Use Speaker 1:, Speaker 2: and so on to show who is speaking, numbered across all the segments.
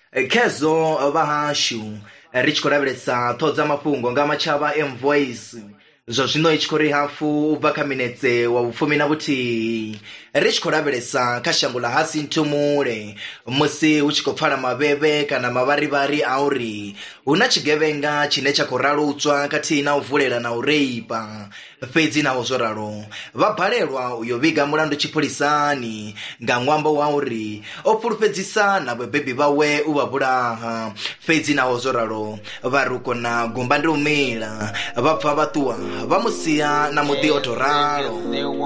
Speaker 1: Kezo bahashu richikoraberetsa todza mapungo ngamachava mvoice zvino ichikori hafu ubva minetse wa ufumi na buti richikoraberetsa kashangula hasi ntumure musi uchikopfara mabebe kana mavaribari auri una chigevenga chine chakoralutswa kati na uvulera na ureipa fedzi na ozoralo vabhalelwa uyoviga mulandu chipolisani ngangwambo wauri opulupedzisana bebebi bawe ubabulaha fedzi na ozoralo varuko na gumba ndumila vapfa vatuwa vamusiya na mudi otoralo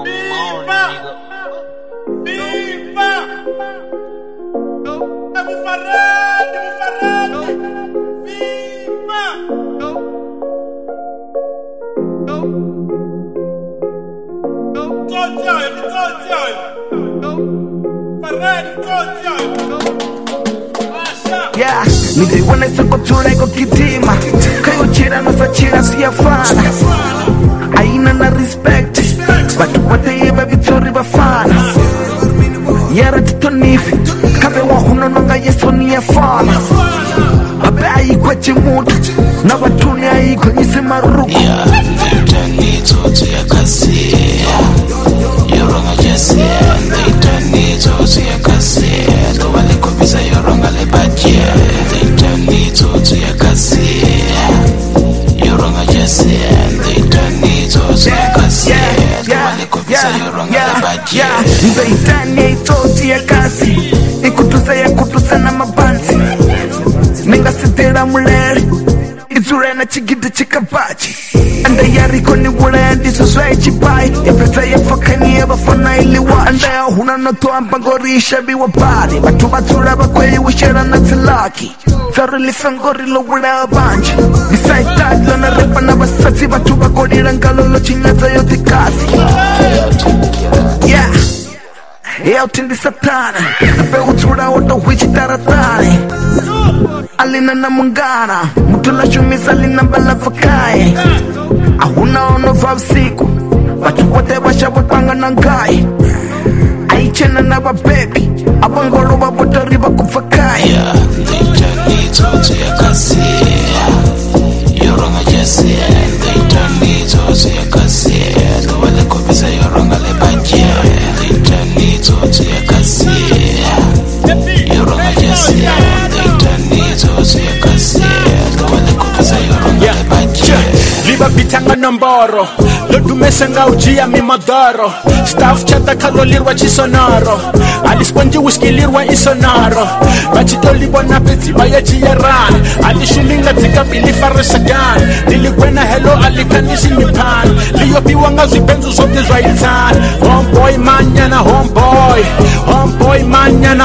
Speaker 2: Yeah, niliwana soko tuleko kitima kayo chira na sachira siyafana aina na respect batu wote yeba vitori bafana yara titonifi kabe wahuno nonga yesoni yafana abe ayikwa chimutu na watuni ayikwa nisimaruku
Speaker 3: yeah, they to ya kasi yoronga jesi they turn it to ya kasi do wale kopisa yoronga le baje they turn to ya kasi yoronga jesi they turn it to ya kasi do wale kopisa yoronga le baje
Speaker 2: they turn to ya kasi ikutusa na mabanzi ninga sitera mulele izure na chigidi chikabachi anda yariko ni wula ndiso swai chipai yapeta yafakani yabafana iliwa anda ya huna noto ampangorisha biwa bari batu batura bakwe wishera na tilaki zarili fangori lo wula abanji nisai taglo na repa na basasi batu bakorira ngalo lo chinyaza yote kasi yeah yeah utindi satana ape utura oto wichi taratani alina na mungana mutula shumisa alina bala fakaye ahuna ono vavsiku batu wote bashabotanga na ngai aichena na babebi abangolo babotori bakufakaye
Speaker 3: yeah they turn it to ya kasi yoronga jesi they turn it to ya kasi do wale kopisa yoronga le baje they turn it to ya kasi yoronga jesi they turn it to ya kasi do wale kopisa yoronga le baje
Speaker 4: liba bitanga nomboro lodumesa nga ujia mimadoro staff chata kalolirwa chisonaro alisponji wiskilirwa isonaro bachitolibwa na pezi bayachiyarani alishulinga zikabili farasagan lilikwena helo alikanisi mipan liyopiwa nga zipenzu zote zwaitani homeboy manyana homeboy manyana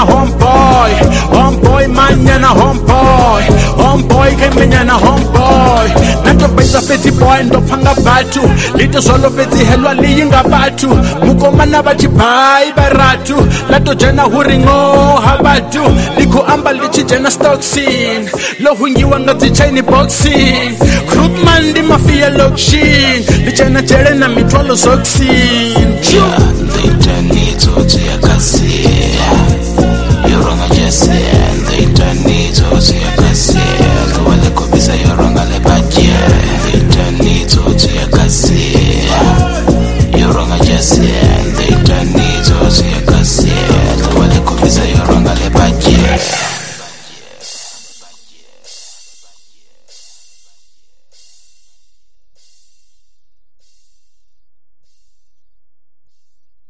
Speaker 4: homeboy manyana homeboy kemenyana homeboy nato peza pezi boy ndo panga batu lito solo pezi helwa liyinga batu mukomana bachibai baratu lato jena huringo habatu liko amba lichi jena stocksin lo hungiwa nga zichaini boxing Krupman di mafia lokshin lijena jere na mitwalo zoksin
Speaker 3: yeah they turn it to ya kasi yoronga jesi